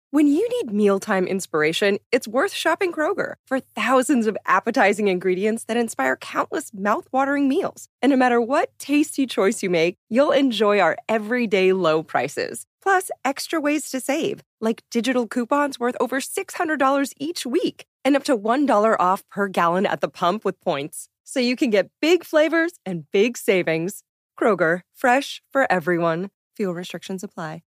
When you need mealtime inspiration, it's worth shopping Kroger for thousands of appetizing ingredients that inspire countless mouth-watering meals. And no matter what tasty choice you make, you'll enjoy our everyday low prices. Plus, extra ways to save, like digital coupons worth over $600 each week and up to $1 off per gallon at the pump with points. So you can get big flavors and big savings. Kroger, fresh for everyone. Fuel restrictions apply.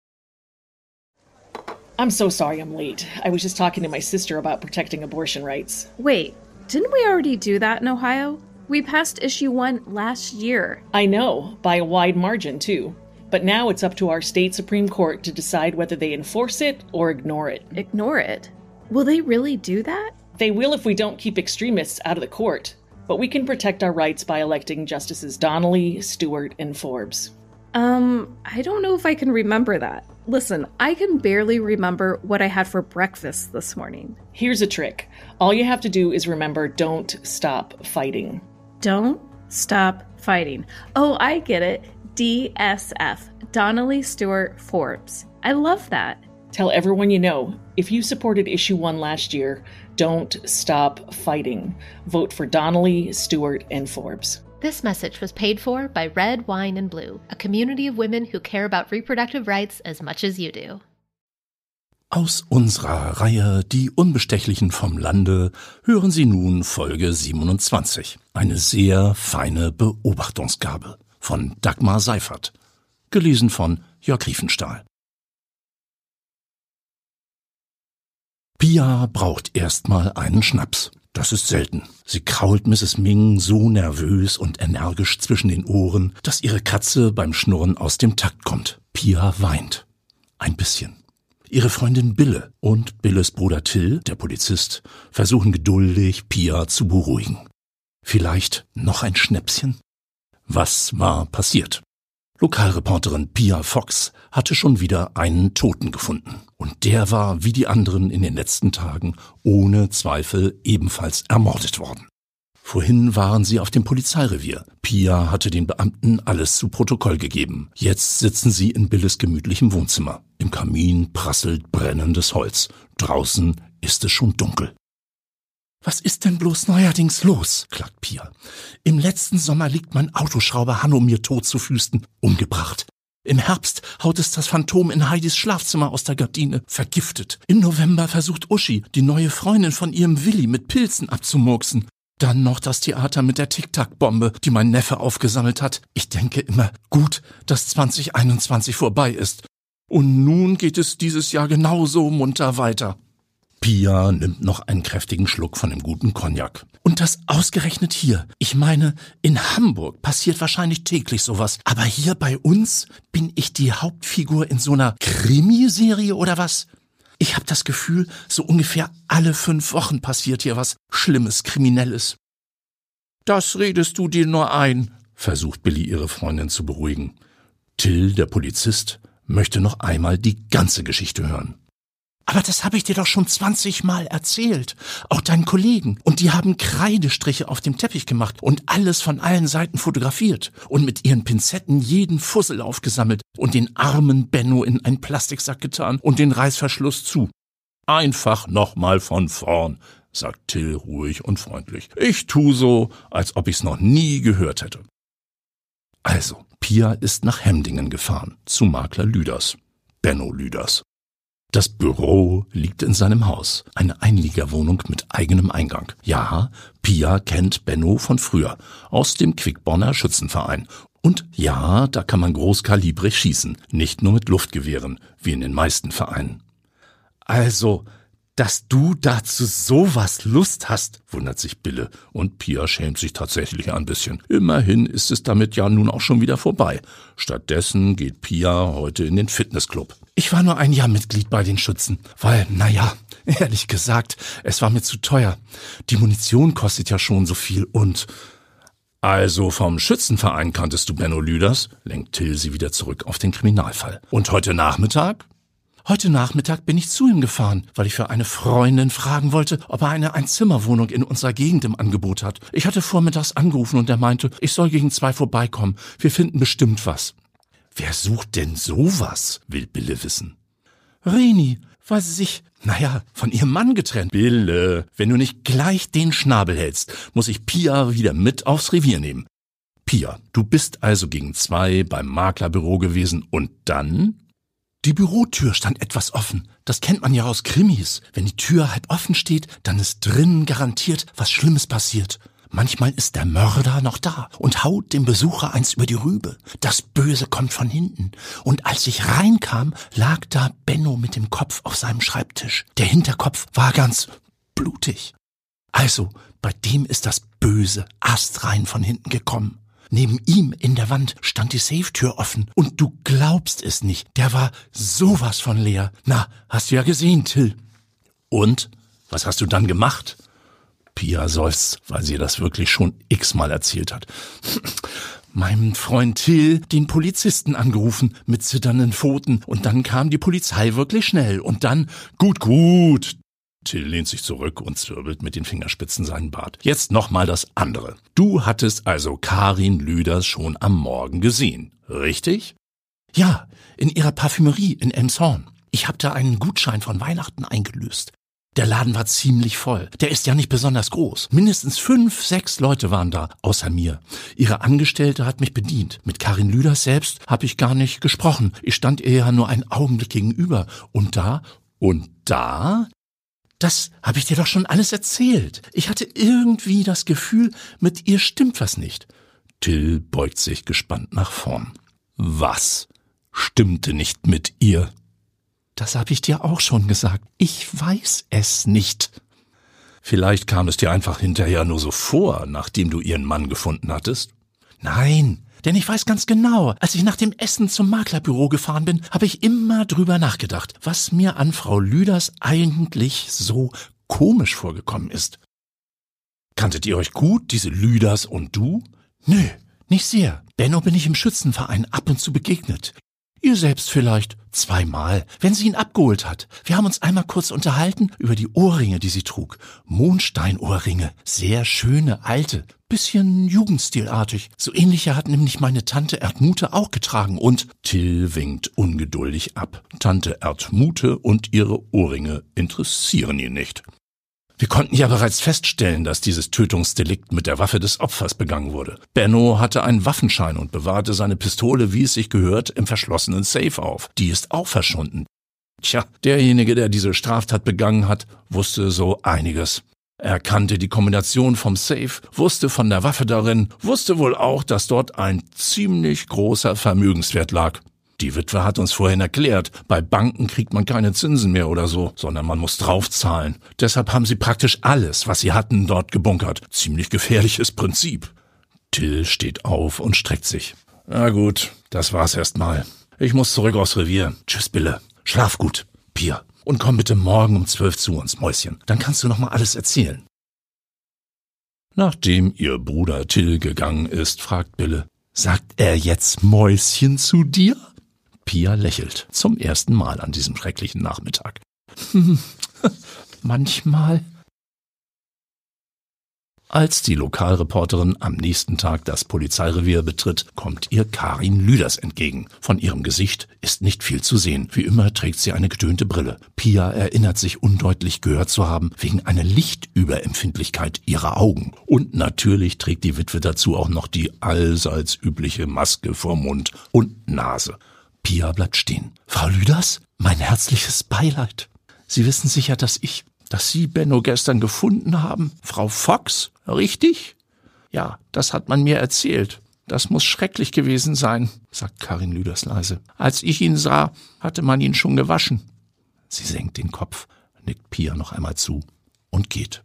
I'm so sorry I'm late. I was just talking to my sister about protecting abortion rights. Wait, didn't we already do that in Ohio? We passed issue 1 last year. I know, by a wide margin, too. But now it's up to our state Supreme Court to decide whether they enforce it or ignore it. Ignore it? Will they really do that? They will if we don't keep extremists out of the court. But we can protect our rights by electing Justices Donnelly, Stewart, and Forbes. I don't know if I can remember that. Listen, I can barely remember what I had for breakfast this morning. Here's a trick. All you have to do is remember, don't stop fighting. Don't stop fighting. Oh, I get it. DSF. Donnelly, Stewart, Forbes. I love that. Tell everyone you know, if you supported issue 1 last year, don't stop fighting. Vote for Donnelly, Stewart, and Forbes. This message was paid for by Red, Wine, and Blue, a community of women who care about reproductive rights as much as you do. Aus unserer Reihe Die Unbestechlichen vom Lande hören Sie nun Folge 27. Eine sehr feine Beobachtungsgabe von Dagmar Seifert. Gelesen von Jörg Riefenstahl. Pia braucht erstmal einen Schnaps. Das ist selten. Sie krault Mrs. Ming so nervös und energisch zwischen den Ohren, dass ihre Katze beim Schnurren aus dem Takt kommt. Pia weint. Ein bisschen. Ihre Freundin Bille und Billes Bruder Till, der Polizist, versuchen geduldig, Pia zu beruhigen. Vielleicht noch ein Schnäpschen? Was war passiert? Lokalreporterin Pia Fox hatte schon wieder einen Toten gefunden. Und der war, wie die anderen in den letzten Tagen, ohne Zweifel ebenfalls ermordet worden. Vorhin waren sie auf dem Polizeirevier. Pia hatte den Beamten alles zu Protokoll gegeben. Jetzt sitzen sie in Billes gemütlichem Wohnzimmer. Im Kamin prasselt brennendes Holz. Draußen ist es schon dunkel. »Was ist denn bloß neuerdings los?« klagt Pia. »Im letzten Sommer liegt mein Autoschrauber Hanno mir tot zu Füßen, umgebracht. Im Herbst haut es das Phantom in Heidis Schlafzimmer aus der Gardine, vergiftet. Im November versucht Uschi, die neue Freundin von ihrem Willi mit Pilzen abzumurksen. Dann noch das Theater mit der Tic-Tac-Bombe, die mein Neffe aufgesammelt hat. Ich denke immer, gut, dass 2021 vorbei ist. Und nun geht es dieses Jahr genauso munter weiter.« Pia nimmt noch einen kräftigen Schluck von dem guten Cognac. Und das ausgerechnet hier. Ich meine, in Hamburg passiert wahrscheinlich täglich sowas. Aber hier bei uns bin ich die Hauptfigur in so einer Krimiserie oder was? Ich habe das Gefühl, so ungefähr alle 5 Wochen passiert hier was Schlimmes, Kriminelles. »Das redest du dir nur ein«, versucht Billy ihre Freundin zu beruhigen. Till, der Polizist, möchte noch einmal die ganze Geschichte hören. »Aber das habe ich dir doch schon 20 Mal erzählt. Auch deinen Kollegen. Und die haben Kreidestriche auf dem Teppich gemacht und alles von allen Seiten fotografiert und mit ihren Pinzetten jeden Fussel aufgesammelt und den armen Benno in einen Plastiksack getan und den Reißverschluss zu. Einfach nochmal von vorn«, sagt Till ruhig und freundlich. »Ich tu so, als ob ich's noch nie gehört hätte.« Also, Pia ist nach Hemdingen gefahren, zu Makler Lüders. Benno Lüders. Das Büro liegt in seinem Haus, eine Einliegerwohnung mit eigenem Eingang. Ja, Pia kennt Benno von früher, aus dem Quickborner Schützenverein. Und ja, da kann man großkalibrig schießen, nicht nur mit Luftgewehren, wie in den meisten Vereinen. »Also, dass du dazu sowas Lust hast«, wundert sich Bille, und Pia schämt sich tatsächlich ein bisschen. Immerhin ist es damit ja nun auch schon wieder vorbei. Stattdessen geht Pia heute in den Fitnessclub. »Ich war nur ein Jahr Mitglied bei den Schützen, weil, naja, ehrlich gesagt, es war mir zu teuer. Die Munition kostet ja schon so viel und...« »Also vom Schützenverein kanntest du Benno Lüders?«, lenkt Till sie wieder zurück auf den Kriminalfall. »Und heute Nachmittag?« »Heute Nachmittag bin ich zu ihm gefahren, weil ich für eine Freundin fragen wollte, ob er eine Einzimmerwohnung in unserer Gegend im Angebot hat. Ich hatte vormittags angerufen und er meinte, ich soll gegen 2 vorbeikommen. Wir finden bestimmt was.« »Wer sucht denn sowas?«, will Bille wissen. Reni, weil sie sich, von ihrem Mann getrennt. Bille, wenn du nicht gleich den Schnabel hältst, muss ich Pia wieder mit aufs Revier nehmen. Pia, du bist also gegen 2 beim Maklerbüro gewesen und dann? Die Bürotür stand etwas offen. Das kennt man ja aus Krimis. Wenn die Tür halb offen steht, dann ist drinnen garantiert was Schlimmes passiert. Manchmal ist der Mörder noch da und haut dem Besucher eins über die Rübe. Das Böse kommt von hinten. Und als ich reinkam, lag da Benno mit dem Kopf auf seinem Schreibtisch. Der Hinterkopf war ganz blutig. Also, bei dem ist das Böse astrein von hinten gekommen. Neben ihm in der Wand stand die Safetür offen. Und du glaubst es nicht, der war sowas von leer. Na, hast du ja gesehen, Till. Und? Was hast du dann gemacht? Pia seufzt, weil sie das wirklich schon x-mal erzählt hat. Meinem Freund Till den Polizisten angerufen mit zitternden Pfoten und dann kam die Polizei wirklich schnell und dann, gut. Till lehnt sich zurück und zwirbelt mit den Fingerspitzen seinen Bart. Jetzt nochmal das andere. Du hattest also Karin Lüders schon am Morgen gesehen, richtig? Ja, in ihrer Parfümerie in Elmshorn. Ich habe da einen Gutschein von Weihnachten eingelöst. Der Laden war ziemlich voll. Der ist ja nicht besonders groß. Mindestens 5, 6 Leute waren da, außer mir. Ihre Angestellte hat mich bedient. Mit Karin Lüders selbst habe ich gar nicht gesprochen. Ich stand ihr ja nur einen Augenblick gegenüber. Und da? Das habe ich dir doch schon alles erzählt. Ich hatte irgendwie das Gefühl, mit ihr stimmt was nicht. Till beugt sich gespannt nach vorn. Was stimmte nicht mit ihr? Das habe ich dir auch schon gesagt. Ich weiß es nicht. Vielleicht kam es dir einfach hinterher nur so vor, nachdem du ihren Mann gefunden hattest? Nein, denn ich weiß ganz genau, als ich nach dem Essen zum Maklerbüro gefahren bin, habe ich immer drüber nachgedacht, was mir an Frau Lüders eigentlich so komisch vorgekommen ist. Kanntet ihr euch gut, diese Lüders und du? Nö, nicht sehr. Benno bin ich im Schützenverein ab und zu begegnet. Ihr selbst vielleicht 2-mal, wenn sie ihn abgeholt hat. Wir haben uns einmal kurz unterhalten über die Ohrringe, die sie trug. Mondsteinohrringe, sehr schöne, alte, bisschen jugendstilartig. So ähnliche hat nämlich meine Tante Erdmute auch getragen und Till winkt ungeduldig ab. Tante Erdmute und ihre Ohrringe interessieren ihn nicht. Wir konnten ja bereits feststellen, dass dieses Tötungsdelikt mit der Waffe des Opfers begangen wurde. Benno hatte einen Waffenschein und bewahrte seine Pistole, wie es sich gehört, im verschlossenen Safe auf. Die ist auch verschwunden. Tja, derjenige, der diese Straftat begangen hat, wusste so einiges. Er kannte die Kombination vom Safe, wusste von der Waffe darin, wusste wohl auch, dass dort ein ziemlich großer Vermögenswert lag. Die Witwe hat uns vorhin erklärt, bei Banken kriegt man keine Zinsen mehr oder so, sondern man muss draufzahlen. Deshalb haben sie praktisch alles, was sie hatten, dort gebunkert. Ziemlich gefährliches Prinzip. Till steht auf und streckt sich. Na gut, das war's erstmal. Ich muss zurück aufs Revier. Tschüss, Bille. Schlaf gut, Pia. Und komm bitte morgen um 12 zu uns, Mäuschen. Dann kannst du noch mal alles erzählen. Nachdem ihr Bruder Till gegangen ist, fragt Bille, sagt er jetzt Mäuschen zu dir? Pia lächelt zum ersten Mal an diesem schrecklichen Nachmittag. Manchmal. Als die Lokalreporterin am nächsten Tag das Polizeirevier betritt, kommt ihr Karin Lüders entgegen. Von ihrem Gesicht ist nicht viel zu sehen. Wie immer trägt sie eine gedönte Brille. Pia erinnert sich undeutlich gehört zu haben, wegen einer Lichtüberempfindlichkeit ihrer Augen. Und natürlich trägt die Witwe dazu auch noch die allseits übliche Maske vor Mund und Nase. Pia bleibt stehen. Frau Lüders, mein herzliches Beileid. Sie wissen sicher, dass Sie Benno gestern gefunden haben. Frau Fox, richtig? Ja, das hat man mir erzählt. Das muss schrecklich gewesen sein, sagt Karin Lüders leise. Als ich ihn sah, hatte man ihn schon gewaschen. Sie senkt den Kopf, nickt Pia noch einmal zu und geht.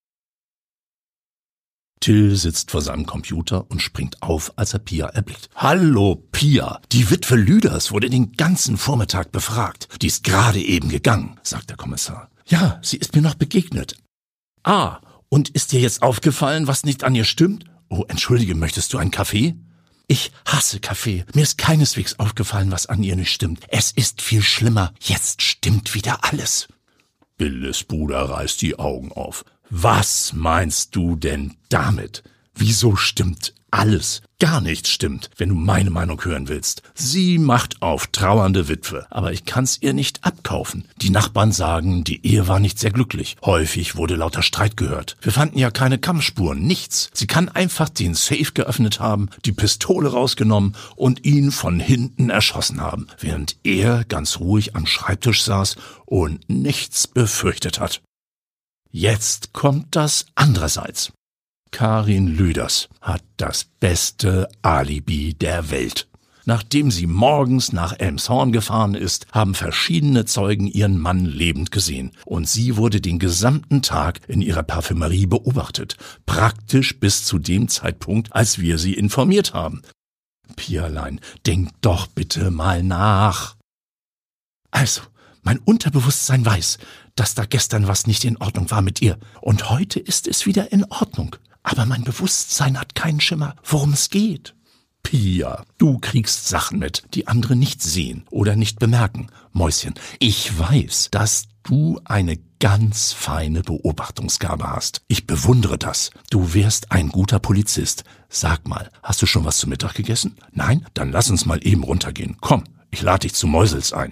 Till sitzt vor seinem Computer und springt auf, als er Pia erblickt. Hallo, Pia. Die Witwe Lüders wurde den ganzen Vormittag befragt. Die ist gerade eben gegangen, sagt der Kommissar. Ja, sie ist mir noch begegnet. Ah, und ist dir jetzt aufgefallen, was nicht an ihr stimmt? Oh, entschuldige, möchtest du einen Kaffee? Ich hasse Kaffee. Mir ist keineswegs aufgefallen, was an ihr nicht stimmt. Es ist viel schlimmer. Jetzt stimmt wieder alles. Billes Bruder reißt die Augen auf. Was meinst du denn damit? Wieso stimmt Alles, gar nichts stimmt, wenn du meine Meinung hören willst. Sie macht auf trauernde Witwe, aber ich kann's ihr nicht abkaufen. Die Nachbarn sagen, die Ehe war nicht sehr glücklich. Häufig wurde lauter Streit gehört. Wir fanden ja keine Kampfspuren, nichts. Sie kann einfach den Safe geöffnet haben, die Pistole rausgenommen und ihn von hinten erschossen haben, während er ganz ruhig am Schreibtisch saß und nichts befürchtet hat. Jetzt kommt das andererseits. Karin Lüders hat das beste Alibi der Welt. Nachdem sie morgens nach Elmshorn gefahren ist, haben verschiedene Zeugen ihren Mann lebend gesehen. Und sie wurde den gesamten Tag in ihrer Parfümerie beobachtet. Praktisch bis zu dem Zeitpunkt, als wir sie informiert haben. Pialein, denk doch bitte mal nach. Also, mein Unterbewusstsein weiß, dass da gestern was nicht in Ordnung war mit ihr. Und heute ist es wieder in Ordnung. Aber mein Bewusstsein hat keinen Schimmer, worum es geht. Pia, du kriegst Sachen mit, die andere nicht sehen oder nicht bemerken. Mäuschen, ich weiß, dass du eine ganz feine Beobachtungsgabe hast. Ich bewundere das. Du wärst ein guter Polizist. Sag mal, hast du schon was zu Mittag gegessen? Nein? Dann lass uns mal eben runtergehen. Komm, ich lade dich zu Mäusels ein.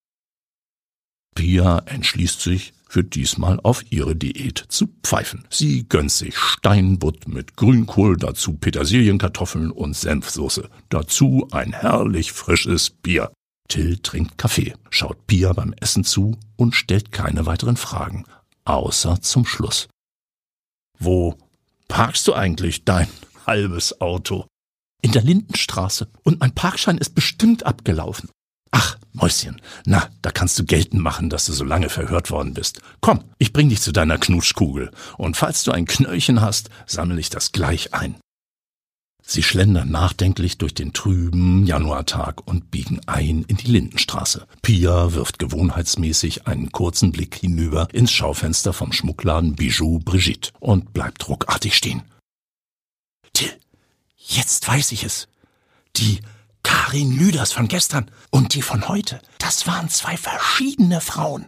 Pia entschließt sich, für diesmal auf ihre Diät zu pfeifen. Sie gönnt sich Steinbutt mit Grünkohl, dazu Petersilienkartoffeln und Senfsoße. Dazu ein herrlich frisches Bier. Till trinkt Kaffee, schaut Pia beim Essen zu und stellt keine weiteren Fragen, außer zum Schluss. Wo parkst du eigentlich dein halbes Auto? In der Lindenstraße. Und mein Parkschein ist bestimmt abgelaufen. Ach, Mäuschen, na, da kannst du geltend machen, dass du so lange verhört worden bist. Komm, ich bring dich zu deiner Knutschkugel. Und falls du ein Knöllchen hast, sammle ich das gleich ein. Sie schlendern nachdenklich durch den trüben Januartag und biegen ein in die Lindenstraße. Pia wirft gewohnheitsmäßig einen kurzen Blick hinüber ins Schaufenster vom Schmuckladen Bijou Brigitte und bleibt ruckartig stehen. Till, jetzt weiß ich es. Die Karin Lüders von gestern und die von heute, das waren zwei verschiedene Frauen.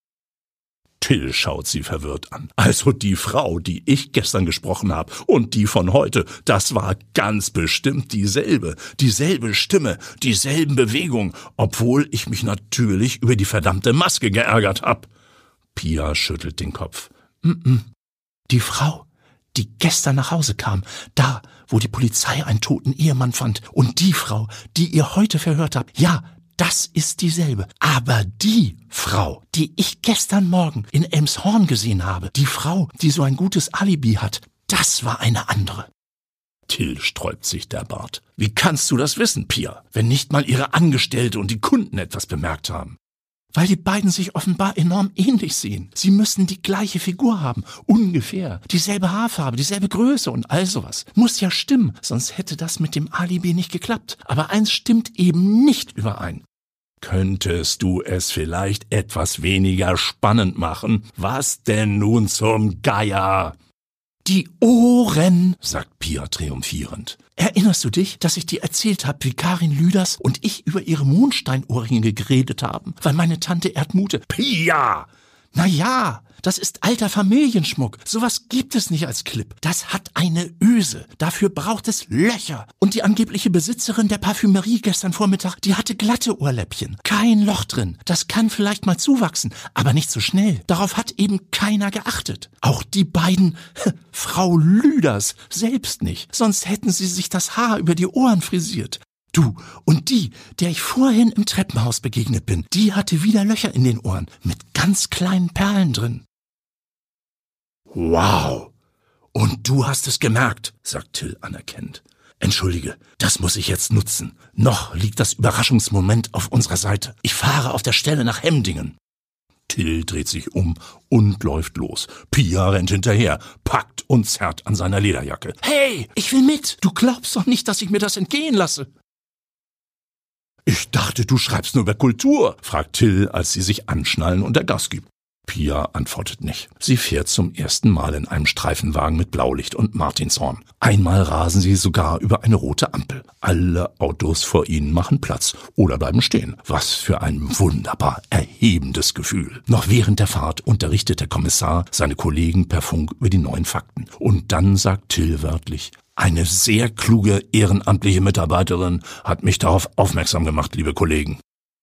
Till schaut sie verwirrt an. Also die Frau, die ich gestern gesprochen habe und die von heute, das war ganz bestimmt dieselbe. Dieselbe Stimme, dieselben Bewegungen, obwohl ich mich natürlich über die verdammte Maske geärgert habe. Pia schüttelt den Kopf. Die Frau, die gestern nach Hause kam, da, wo die Polizei einen toten Ehemann fand, und die Frau, die ihr heute verhört habt, ja, das ist dieselbe. Aber die Frau, die ich gestern Morgen in Elmshorn gesehen habe, die Frau, die so ein gutes Alibi hat, das war eine andere. Till sträubt sich der Bart. Wie kannst du das wissen, Pia, wenn nicht mal ihre Angestellte und die Kunden etwas bemerkt haben? Weil die beiden sich offenbar enorm ähnlich sehen. Sie müssen die gleiche Figur haben, ungefähr. Dieselbe Haarfarbe, dieselbe Größe und all sowas. Muss ja stimmen, sonst hätte das mit dem Alibi nicht geklappt. Aber eins stimmt eben nicht überein. Könntest du es vielleicht etwas weniger spannend machen? Was denn nun zum Geier? Die Ohren, sagt Pia triumphierend. Erinnerst du dich, dass ich dir erzählt habe, wie Karin Lüders und ich über ihre Mondsteinohrringe geredet haben, weil meine Tante Erdmute... Pia! Na ja, das ist alter Familienschmuck. Sowas gibt es nicht als Clip. Das hat eine Öse. Dafür braucht es Löcher. Und die angebliche Besitzerin der Parfümerie gestern Vormittag, die hatte glatte Ohrläppchen. Kein Loch drin. Das kann vielleicht mal zuwachsen, aber nicht so schnell. Darauf hat eben keiner geachtet. Auch die beiden, Frau Lüders, selbst nicht. Sonst hätten sie sich das Haar über die Ohren frisiert. Du, und die, der ich vorhin im Treppenhaus begegnet bin, die hatte wieder Löcher in den Ohren, mit ganz kleinen Perlen drin. Wow! Und du hast es gemerkt, sagt Till anerkennend. Entschuldige, das muss ich jetzt nutzen. Noch liegt das Überraschungsmoment auf unserer Seite. Ich fahre auf der Stelle nach Hemdingen. Till dreht sich um und läuft los. Pia rennt hinterher, packt und zerrt an seiner Lederjacke. Hey, ich will mit! Du glaubst doch nicht, dass ich mir das entgehen lasse. Ich dachte, du schreibst nur über Kultur, fragt Till, als sie sich anschnallen und er Gas gibt. Pia antwortet nicht. Sie fährt zum ersten Mal in einem Streifenwagen mit Blaulicht und Martinshorn. Einmal rasen sie sogar über eine rote Ampel. Alle Autos vor ihnen machen Platz oder bleiben stehen. Was für ein wunderbar erhebendes Gefühl. Noch während der Fahrt unterrichtet der Kommissar seine Kollegen per Funk über die neuen Fakten. Und dann sagt Till wörtlich, Eine sehr kluge ehrenamtliche Mitarbeiterin hat mich darauf aufmerksam gemacht, liebe Kollegen.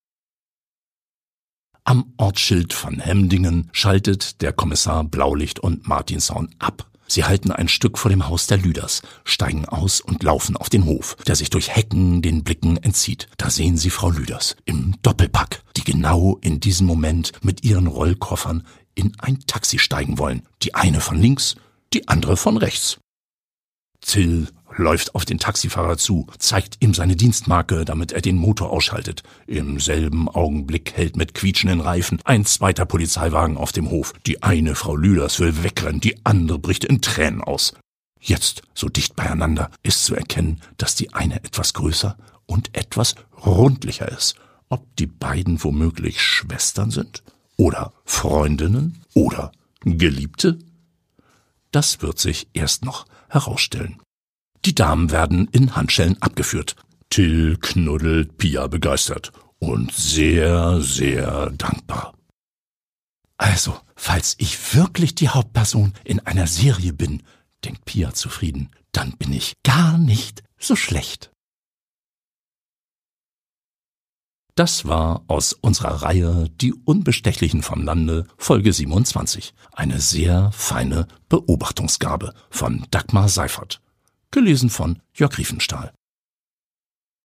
Am Ortsschild von Hemdingen schaltet der Kommissar Blaulicht und Martinshorn ab. Sie halten ein Stück vor dem Haus der Lüders, steigen aus und laufen auf den Hof, der sich durch Hecken den Blicken entzieht. Da sehen sie Frau Lüders im Doppelpack, die genau in diesem Moment mit ihren Rollkoffern in ein Taxi steigen wollen. Die eine von links, die andere von rechts. Till läuft auf den Taxifahrer zu, zeigt ihm seine Dienstmarke, damit er den Motor ausschaltet. Im selben Augenblick hält mit quietschenden Reifen ein zweiter Polizeiwagen auf dem Hof. Die eine Frau Lüders will wegrennen, die andere bricht in Tränen aus. Jetzt, so dicht beieinander, ist zu erkennen, dass die eine etwas größer und etwas rundlicher ist. Ob die beiden womöglich Schwestern sind? Oder Freundinnen? Oder Geliebte? Das wird sich erst noch herausstellen. Die Damen werden in Handschellen abgeführt. Till knuddelt Pia begeistert und sehr, sehr dankbar. Also, falls ich wirklich die Hauptperson in einer Serie bin, denkt Pia zufrieden, dann bin ich gar nicht so schlecht. Das war aus unserer Reihe Die Unbestechlichen vom Lande, Folge 27. Eine sehr feine Beobachtungsgabe von Dagmar Seifert. Gelesen von Jörg Riefenstahl.